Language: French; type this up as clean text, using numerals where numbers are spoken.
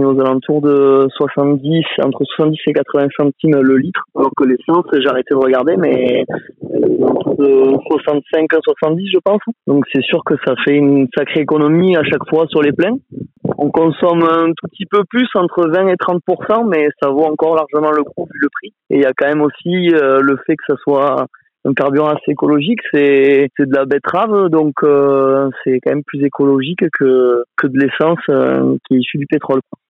aux alentours de 70, entre 70 et 80 centimes le litre. Alors que l'essence, j'ai arrêté de regarder, mais autour de 65 à 70, je pense. Donc c'est sûr que ça fait une sacrée économie à chaque fois sur les pleins. On consomme un tout petit peu plus, entre 20 et 30%, mais ça vaut encore largement le coup vu le prix. Et il y a quand même aussi le fait que ça soit un carburant assez écologique, c'est de la betterave, donc c'est quand même plus écologique que de l'essence qui est issue du pétrole.